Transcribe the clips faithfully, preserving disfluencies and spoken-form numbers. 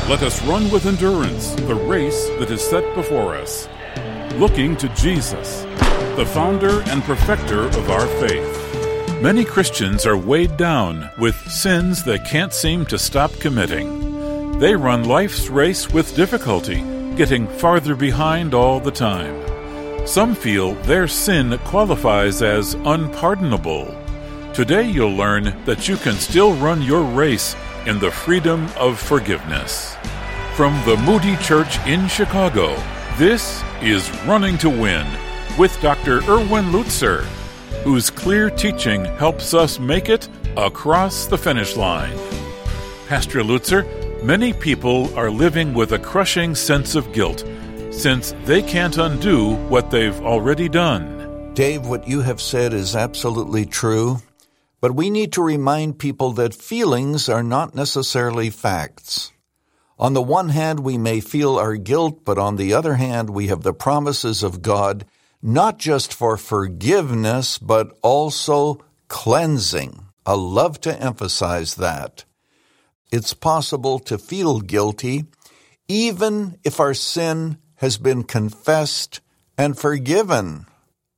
Let us run with endurance the race that is set before us, looking to Jesus, the founder and perfecter of our faith. Many Christians are weighed down with sins they can't seem to stop committing. They run life's race with difficulty, getting farther behind all the time. Some feel their sin qualifies as unpardonable. Today you'll learn that you can still run your race in the freedom of forgiveness. From the Moody Church in Chicago, this is Running to Win with Doctor Erwin Lutzer, whose clear teaching helps us make it across the finish line. Pastor Lutzer, many people are living with a crushing sense of guilt since they can't undo what they've already done. Dave, what you have said is absolutely true, but we need to remind people that feelings are not necessarily facts. On the one hand, we may feel our guilt, but on the other hand, we have the promises of God, not just for forgiveness, but also cleansing. I love to emphasize that. It's possible to feel guilty, even if our sin has been confessed and forgiven.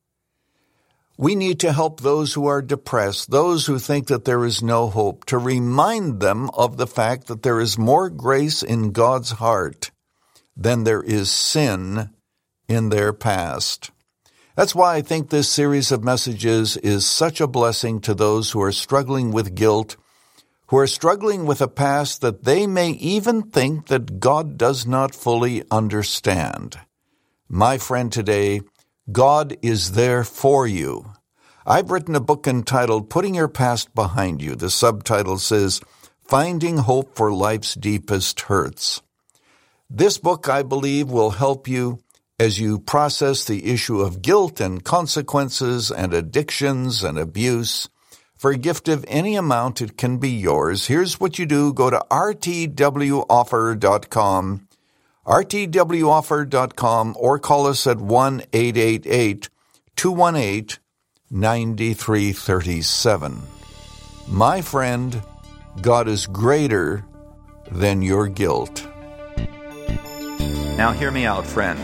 We need to help those who are depressed, those who think that there is no hope, to remind them of the fact that there is more grace in God's heart than there is sin in their past. That's why I think this series of messages is such a blessing to those who are struggling with guilt, who are struggling with a past that they may even think that God does not fully understand. My friend, today, God is there for you. I've written a book entitled Putting Your Past Behind You. The subtitle says, Finding Hope for Life's Deepest Hurts. This book, I believe, will help you as you process the issue of guilt and consequences and addictions and abuse. For a gift of any amount, it can be yours. Here's what you do. Go to r t w offer dot com, r t w offer dot com, or call us at one eight eight eight, two one eight, nine three three seven. My friend, God is greater than your guilt. Now hear me out, friend.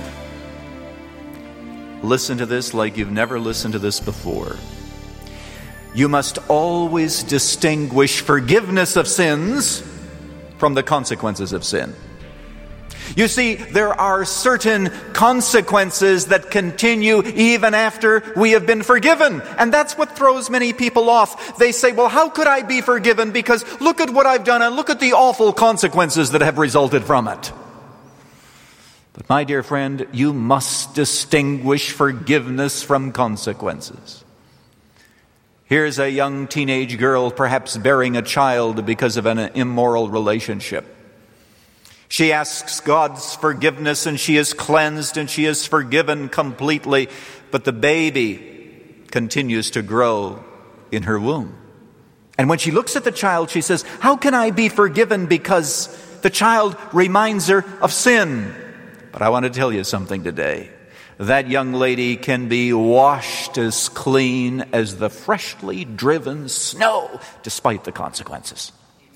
Listen to this like you've never listened to this before. You must always distinguish forgiveness of sins from the consequences of sin. You see, there are certain consequences that continue even after we have been forgiven. And that's what throws many people off. They say, well, how could I be forgiven? Because look at what I've done and look at the awful consequences that have resulted from it. But my dear friend, you must distinguish forgiveness from consequences. Here's a young teenage girl perhaps bearing a child because of an immoral relationship. She asks God's forgiveness and she is cleansed and she is forgiven completely, but the baby continues to grow in her womb. And when she looks at the child, she says, how can I be forgiven? Because the child reminds her of sin. But I want to tell you something today. That young lady can be washed as clean as the freshly driven snow, despite the consequences.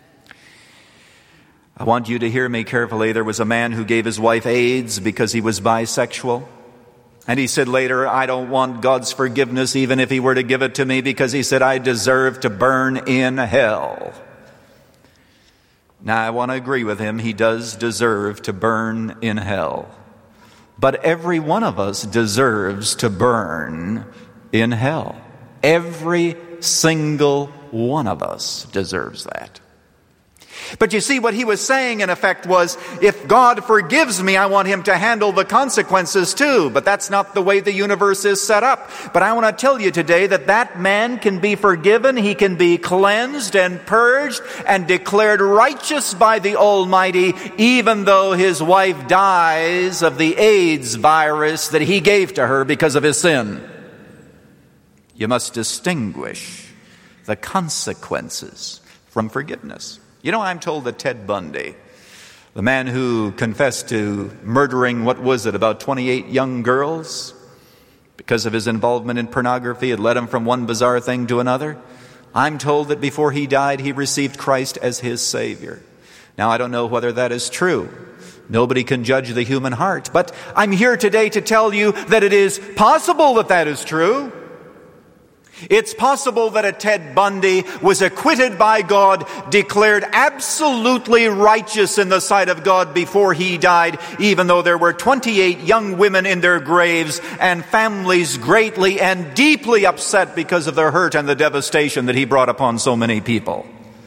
I want you to hear me carefully. There was a man who gave his wife AIDS because he was bisexual. And he said later, I don't want God's forgiveness even if he were to give it to me, because he said, I deserve to burn in hell. Now, I want to agree with him. He does deserve to burn in hell. But every one of us deserves to burn in hell. Every single one of us deserves that. But you see, what he was saying in effect was, if God forgives me, I want him to handle the consequences too. But that's not the way the universe is set up. But I want to tell you today that that man can be forgiven, he can be cleansed and purged and declared righteous by the Almighty, even though his wife dies of the AIDS virus that he gave to her because of his sin. You must distinguish the consequences from forgiveness. You know, I'm told that Ted Bundy, the man who confessed to murdering, what was it, about twenty-eight young girls, because of his involvement in pornography, it led him from one bizarre thing to another. I'm told that before he died, he received Christ as his Savior. Now, I don't know whether that is true. Nobody can judge the human heart. But I'm here today to tell you that it is possible that that is true. It's possible that a Ted Bundy was acquitted by God, declared absolutely righteous in the sight of God before he died, even though there were twenty-eight young women in their graves and families greatly and deeply upset because of the hurt and the devastation that he brought upon so many people.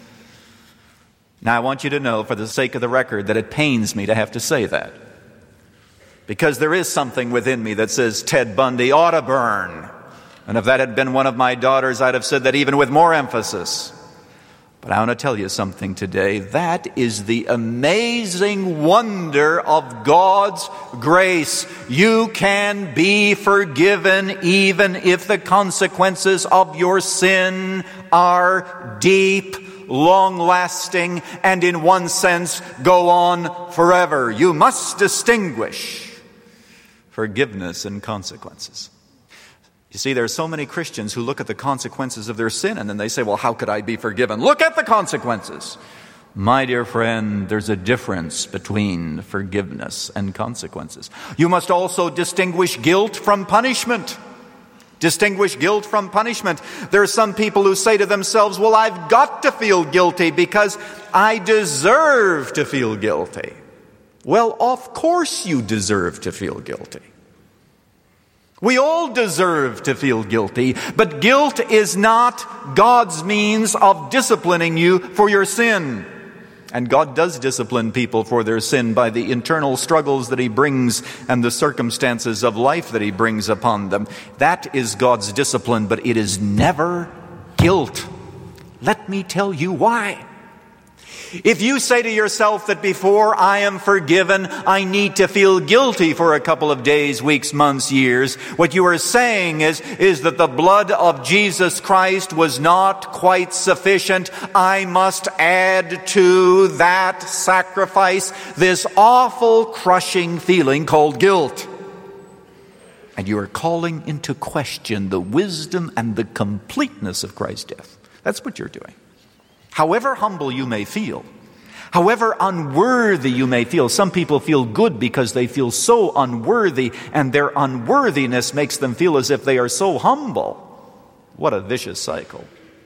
Now, I want you to know, for the sake of the record, that it pains me to have to say that. Because there is something within me that says Ted Bundy ought to burn. And if that had been one of my daughters, I'd have said that even with more emphasis. But I want to tell you something today. That is the amazing wonder of God's grace. You can be forgiven even if the consequences of your sin are deep, long-lasting, and in one sense go on forever. You must distinguish forgiveness and consequences. You see, there are so many Christians who look at the consequences of their sin and then they say, well, how could I be forgiven? Look at the consequences. My dear friend, there's a difference between forgiveness and consequences. You must also distinguish guilt from punishment. Distinguish guilt from punishment. There are some people who say to themselves, well, I've got to feel guilty because I deserve to feel guilty. Well, of course you deserve to feel guilty. We all deserve to feel guilty, but guilt is not God's means of disciplining you for your sin. And God does discipline people for their sin by the internal struggles that He brings and the circumstances of life that He brings upon them. That is God's discipline, but it is never guilt. Let me tell you why. If you say to yourself that before I am forgiven, I need to feel guilty for a couple of days, weeks, months, years, what you are saying is, is that the blood of Jesus Christ was not quite sufficient. I must add to that sacrifice this awful, crushing feeling called guilt. And you are calling into question the wisdom and the completeness of Christ's death. That's what you're doing. However humble you may feel, however unworthy you may feel, some people feel good because they feel so unworthy, and their unworthiness makes them feel as if they are so humble. What a vicious cycle.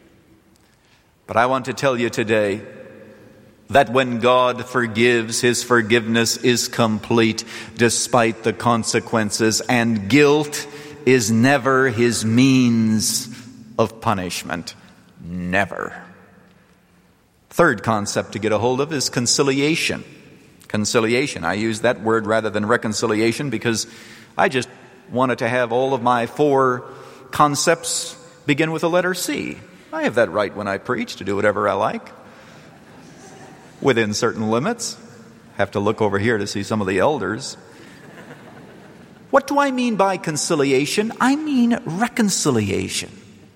But I want to tell you today that when God forgives, His forgiveness is complete despite the consequences, and guilt is never His means of punishment. Never. Third concept to get a hold of is conciliation. Conciliation. I use that word rather than reconciliation because I just wanted to have all of my four concepts begin with the letter C. I have that right when I preach to do whatever I like, within certain limits. Have to look over here to see some of the elders. What do I mean by conciliation? I mean reconciliation.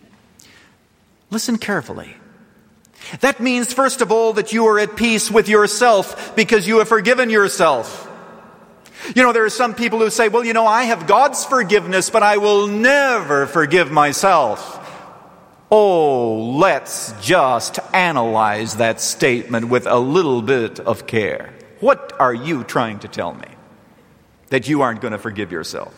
Listen carefully. That means, first of all, that you are at peace with yourself because you have forgiven yourself. You know, there are some people who say, well, you know, I have God's forgiveness, but I will never forgive myself. Oh, let's just analyze that statement with a little bit of care. What are you trying to tell me? That you aren't going to forgive yourself?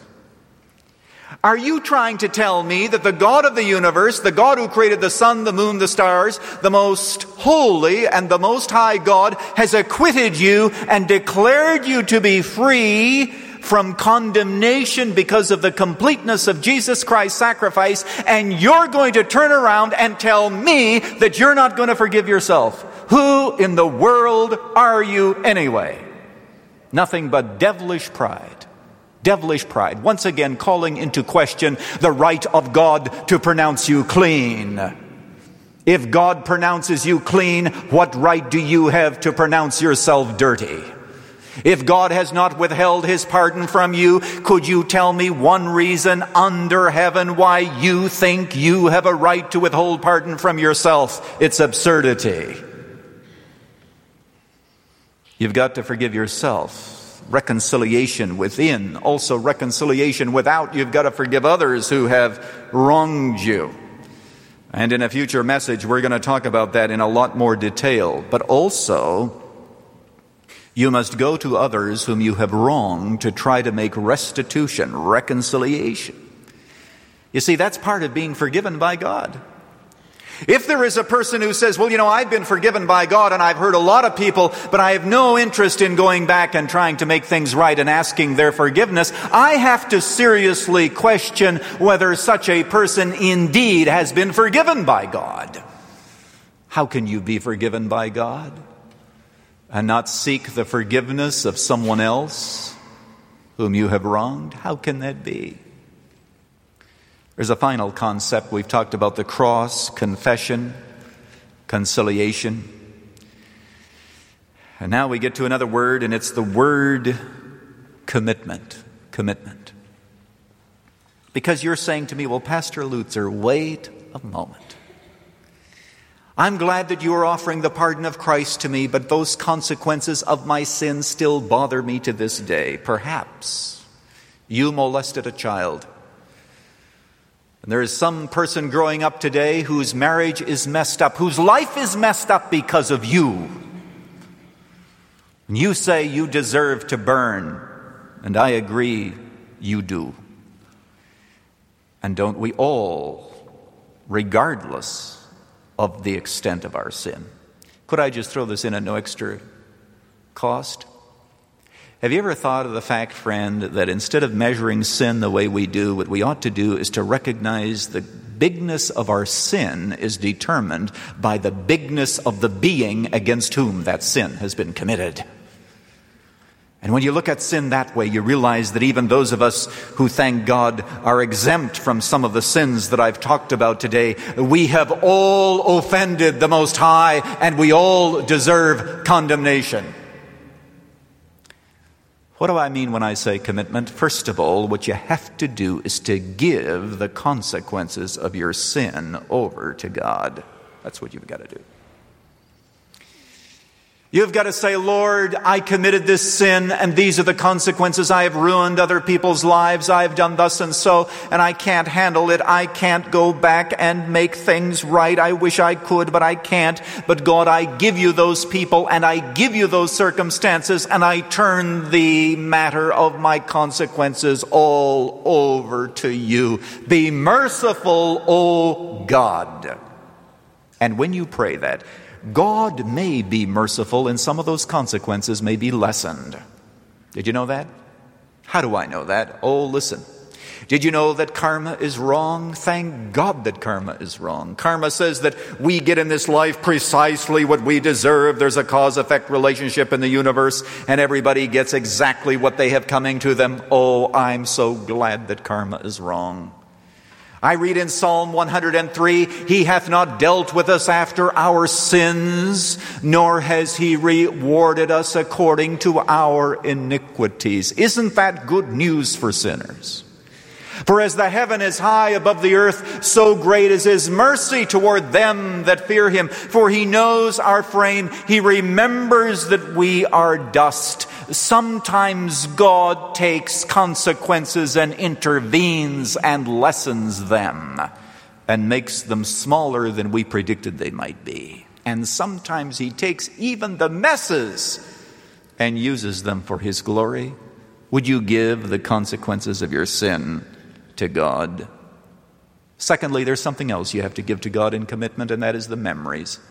Are you trying to tell me that the God of the universe, the God who created the sun, the moon, the stars, the most holy and the most high God, has acquitted you and declared you to be free from condemnation because of the completeness of Jesus Christ's sacrifice, and you're going to turn around and tell me that you're not going to forgive yourself? Who in the world are you anyway? Nothing but devilish pride. Devilish pride, once again calling into question the right of God to pronounce you clean. If God pronounces you clean, what right do you have to pronounce yourself dirty? If God has not withheld His pardon from you, could you tell me one reason under heaven why you think you have a right to withhold pardon from yourself? It's absurdity. You've got to forgive yourself. Reconciliation within, also reconciliation without. You've got to forgive others who have wronged you. And in a future message, we're going to talk about that in a lot more detail. But also, You must go to others whom you have wronged to try to make restitution, reconciliation. You see, that's part of being forgiven by God. If there is a person who says, well, you know, I've been forgiven by God and I've heard a lot of people, but I have no interest in going back and trying to make things right and asking their forgiveness, I have to seriously question whether such a person indeed has been forgiven by God. How can you be forgiven by God and not seek the forgiveness of someone else whom you have wronged? How can that be? There's a final concept. We've talked about the cross, confession, conciliation. And now we get to another word, and it's the word commitment. Commitment. Because you're saying to me, well, Pastor Lutzer, wait a moment. I'm glad that you are offering the pardon of Christ to me, but those consequences of my sin still bother me to this day. Perhaps you molested a child. And there is some person growing up today whose marriage is messed up, whose life is messed up because of you. And you say you deserve to burn, and I agree, you do. And don't we all, regardless of the extent of our sin? Could I just throw this in at no extra cost? Have you ever thought of the fact, friend, that instead of measuring sin the way we do, what we ought to do is to recognize the bigness of our sin is determined by the bigness of the being against whom that sin has been committed. And when you look at sin that way, you realize that even those of us who, thank God, are exempt from some of the sins that I've talked about today, we have all offended the Most High, and we all deserve condemnation. What do I mean when I say commitment? First of all, what you have to do is to give the consequences of your sin over to God. That's what you've got to do. You've got to say, Lord, I committed this sin, and these are the consequences. I have ruined other people's lives. I have done thus and so, and I can't handle it. I can't go back and make things right. I wish I could, but I can't. But God, I give you those people, and I give you those circumstances, and I turn the matter of my consequences all over to you. Be merciful, O God. And when you pray that, God may be merciful, and some of those consequences may be lessened. Did you know that? How do I know that? Oh, listen. Did you know that karma is wrong? Thank God that karma is wrong. Karma says that we get in this life precisely what we deserve. There's a cause-effect relationship in the universe, and everybody gets exactly what they have coming to them. Oh, I'm so glad that karma is wrong. I read in Psalm one hundred three, He hath not dealt with us after our sins, nor has He rewarded us according to our iniquities. Isn't that good news for sinners? For as the heaven is high above the earth, so great is His mercy toward them that fear Him. For He knows our frame. He remembers that we are dust. Sometimes God takes consequences and intervenes and lessens them and makes them smaller than we predicted they might be. And sometimes He takes even the messes and uses them for His glory. Would you give the consequences of your sin to God? Secondly, there's something else you have to give to God in commitment, and that is the memories.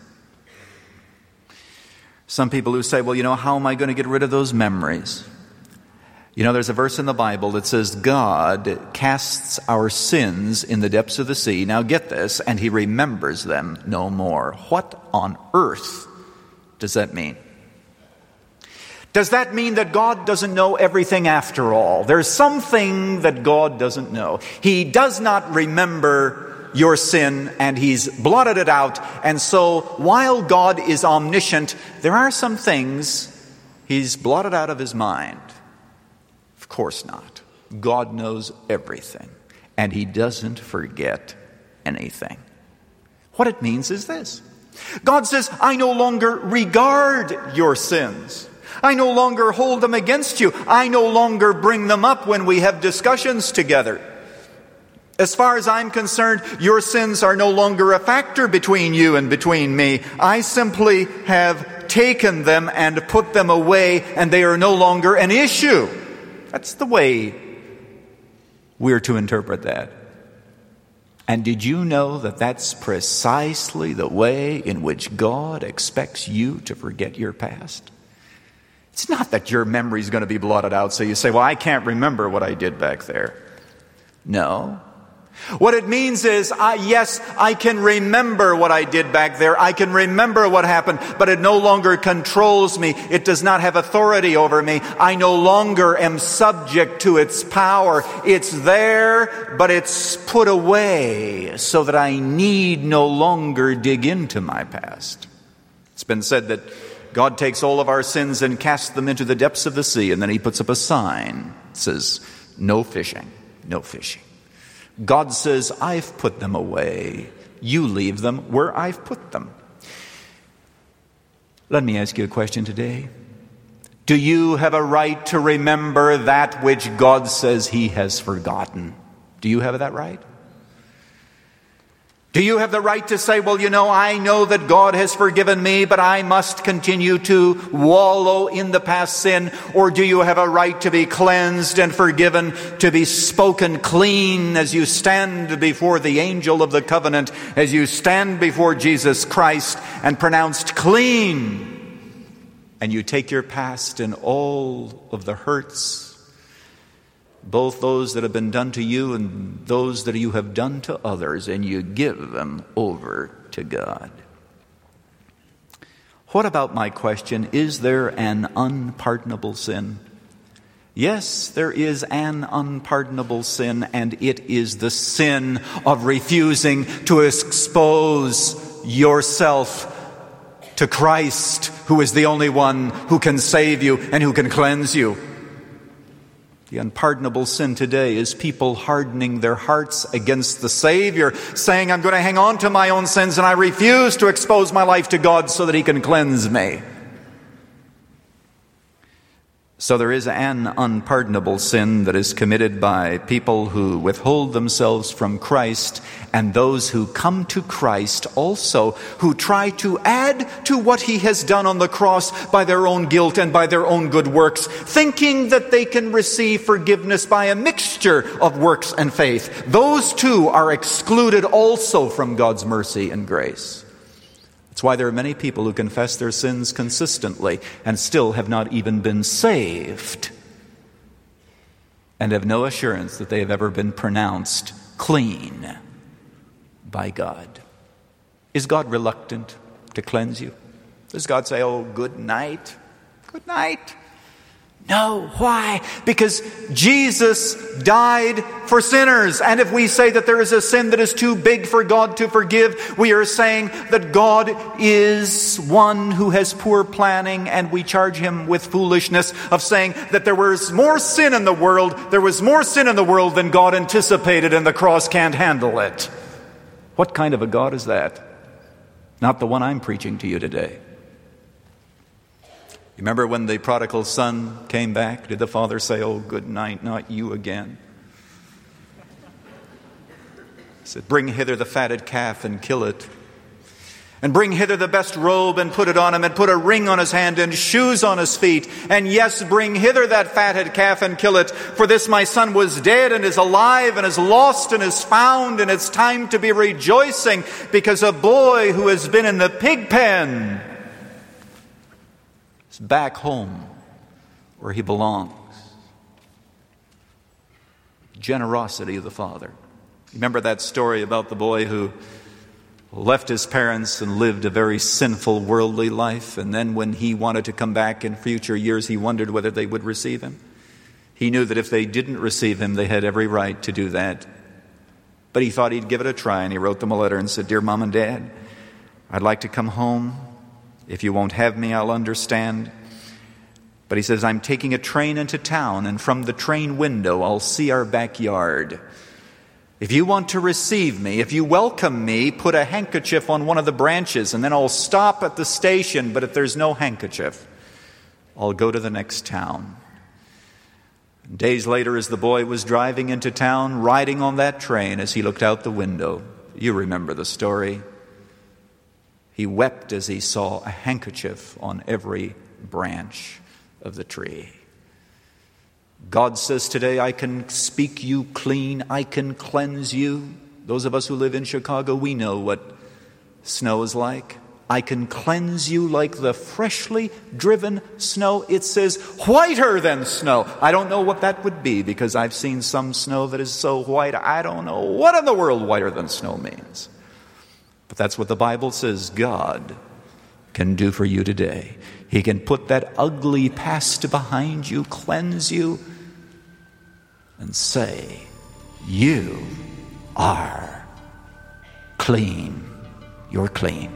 Some people who say, well, you know, how am I going to get rid of those memories? You know, there's a verse in the Bible that says God casts our sins in the depths of the sea. Now get this, and He remembers them no more. What on earth does that mean? Does that mean that God doesn't know everything after all? There's something that God doesn't know. He does not remember your sin, and He's blotted it out. And so while God is omniscient, there are some things He's blotted out of His mind. Of course not. God knows everything, and He doesn't forget anything. What it means is this. God says, I no longer regard your sins. I no longer hold them against you. I no longer bring them up when we have discussions together. As far as I'm concerned, your sins are no longer a factor between you and between me. I simply have taken them and put them away, and they are no longer an issue. That's the way we're to interpret that. And did you know that that's precisely the way in which God expects you to forget your past? It's not that your memory is going to be blotted out, so you say, well, I can't remember what I did back there. No. What it means is, I, yes, I can remember what I did back there. I can remember what happened, but it no longer controls me. It does not have authority over me. I no longer am subject to its power. It's there, but it's put away so that I need no longer dig into my past. It's been said that God takes all of our sins and casts them into the depths of the sea, and then he puts up a sign that says, no fishing, no fishing. God says, I've put them away. You leave them where I've put them. Let me ask you a question today. Do you have a right to remember that which God says he has forgotten? Do you have that right? Do you have the right to say, well, you know, I know that God has forgiven me, but I must continue to wallow in the past sin? Or do you have a right to be cleansed and forgiven, to be spoken clean as you stand before the angel of the covenant, as you stand before Jesus Christ and pronounced clean? And you take your past and all of the hurts, both those that have been done to you and those that you have done to others, and you give them over to God. What about my question, is there an unpardonable sin? Yes, there is an unpardonable sin, and it is the sin of refusing to expose yourself to Christ, who is the only one who can save you and who can cleanse you. The unpardonable sin today is people hardening their hearts against the Savior, saying, I'm going to hang on to my own sins and I refuse to expose my life to God so that he can cleanse me. So there is an unpardonable sin that is committed by people who withhold themselves from Christ, and those who come to Christ also, who try to add to what he has done on the cross by their own guilt and by their own good works, thinking that they can receive forgiveness by a mixture of works and faith. Those too are excluded also from God's mercy and grace. That's why there are many people who confess their sins consistently and still have not even been saved and have no assurance that they have ever been pronounced clean by God. Is God reluctant to cleanse you? Does God say, oh, good night? Good night? No. Why? Because Jesus died for sinners. And if we say that there is a sin that is too big for God to forgive, we are saying that God is one who has poor planning, and we charge him with foolishness of saying that there was more sin in the world, there was more sin in the world than God anticipated, and the cross can't handle it. What kind of a God is that? Not the one I'm preaching to you today. Remember when the prodigal son came back? Did the father say, oh, good night, not you again? He said, bring hither the fatted calf and kill it. And bring hither the best robe and put it on him, and put a ring on his hand and shoes on his feet. And yes, bring hither that fatted calf and kill it. For this my son was dead and is alive and is lost and is found. And it's time to be rejoicing, because a boy who has been in the pig pen back home where he belongs. Generosity of the Father. Remember that story about the boy who left his parents and lived a very sinful, worldly life, and then when he wanted to come back in future years, he wondered whether they would receive him. He knew that if they didn't receive him, they had every right to do that. But he thought he'd give it a try, and he wrote them a letter and said, Dear Mom and Dad, I'd like to come home. If you won't have me, I'll understand. But he says, I'm taking a train into town, and from the train window, I'll see our backyard. If you want to receive me, if you welcome me, put a handkerchief on one of the branches, and then I'll stop at the station. But if there's no handkerchief, I'll go to the next town. Days later, as the boy was driving into town, riding on that train, as he looked out the window, you remember the story. He wept as he saw a handkerchief on every branch of the tree. God says today, I can speak you clean. I can cleanse you. Those of us who live in Chicago, we know what snow is like. I can cleanse you like the freshly driven snow. It says whiter than snow. I don't know what that would be, because I've seen some snow that is so white, I don't know what in the world whiter than snow means. But that's what the Bible says God can do for you today. He can put that ugly past behind you, cleanse you, and say, you are clean. You're clean.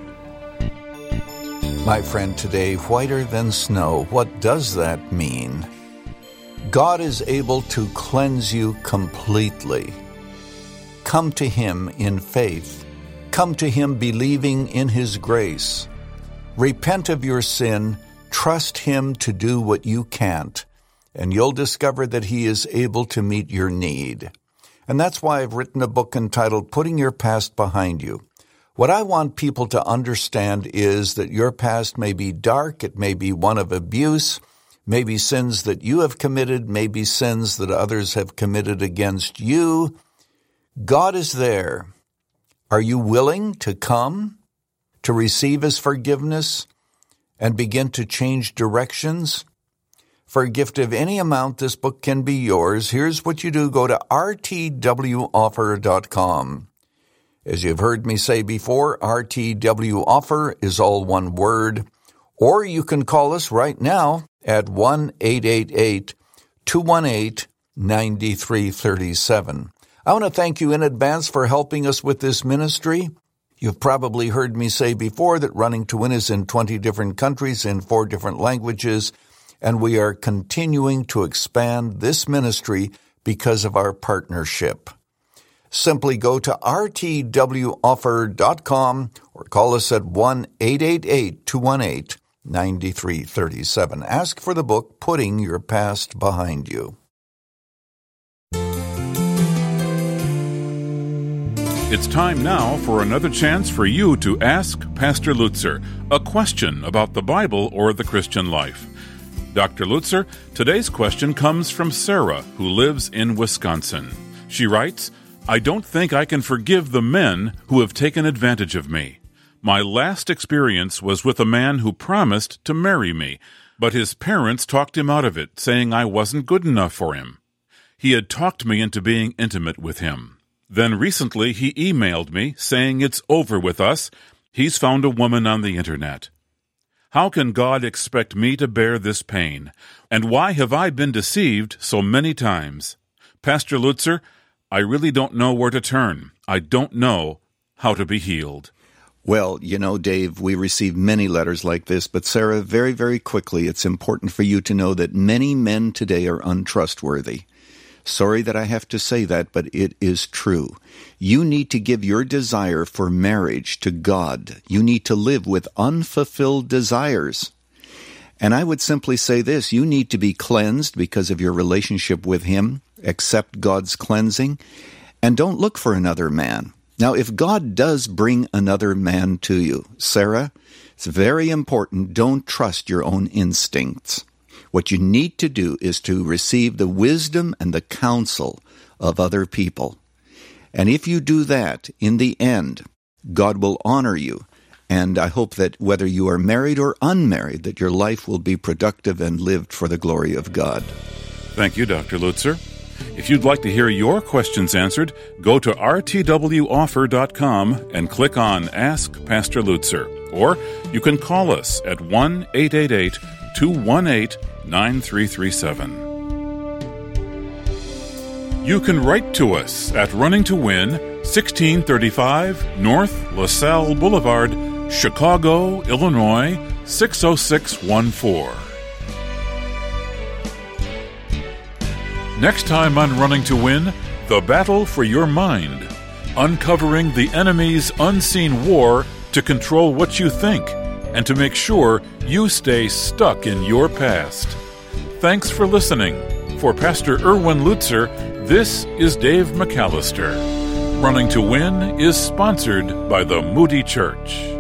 My friend, today, whiter than snow, what does that mean? God is able to cleanse you completely. Come to Him in faith. Come to Him believing in His grace. Repent of your sin, trust Him to do what you can't, and you'll discover that He is able to meet your need. And that's why I've written a book entitled Putting Your Past Behind You. What I want people to understand is that your past may be dark, it may be one of abuse, maybe sins that you have committed, maybe sins that others have committed against you. God is there. Are you willing to come, to receive His forgiveness, and begin to change directions? For a gift of any amount, this book can be yours. Here's what you do. Go to r t w offer dot com. As you've heard me say before, R T W offer is all one word. Or you can call us right now at one eight eight eight, two one eight, nine three three seven. I want to thank you in advance for helping us with this ministry. You've probably heard me say before that Running to Win is in twenty different countries in four different languages, and we are continuing to expand this ministry because of our partnership. Simply go to r t w offer dot com or call us at one eight eight eight, two one eight, nine three three seven. Ask for the book, Putting Your Past Behind You. It's time now for another chance for you to ask Pastor Lutzer a question about the Bible or the Christian life. Doctor Lutzer, today's question comes from Sarah, who lives in Wisconsin. She writes, I don't think I can forgive the men who have taken advantage of me. My last experience was with a man who promised to marry me, but his parents talked him out of it, saying I wasn't good enough for him. He had talked me into being intimate with him. Then recently he emailed me saying it's over with us. He's found a woman on the internet. How can God expect me to bear this pain? And why have I been deceived so many times? Pastor Lutzer, I really don't know where to turn. I don't know how to be healed. Well, you know, Dave, we receive many letters like this, but Sarah, very, very quickly, it's important for you to know that many men today are untrustworthy. Sorry that I have to say that, but it is true. You need to give your desire for marriage to God. You need to live with unfulfilled desires. And I would simply say this, you need to be cleansed because of your relationship with Him. Accept God's cleansing, and don't look for another man. Now, if God does bring another man to you, Sarah, it's very important, don't trust your own instincts. What you need to do is to receive the wisdom and the counsel of other people. And if you do that, in the end, God will honor you. And I hope that whether you are married or unmarried, that your life will be productive and lived for the glory of God. Thank you, Doctor Lutzer. If you'd like to hear your questions answered, go to r t w offer dot com and click on Ask Pastor Lutzer. Or you can call us at one eight eight eight, two one eight, nine three three seven. You can write to us at Running to Win, sixteen thirty-five North LaSalle Boulevard, Chicago, Illinois, six oh six one four. Next time on Running to Win, the battle for your mind, uncovering the enemy's unseen war to control what you think and to make sure you stay stuck in your past. Thanks for listening. For Pastor Erwin Lutzer, this is Dave McAllister. Running to Win is sponsored by the Moody Church.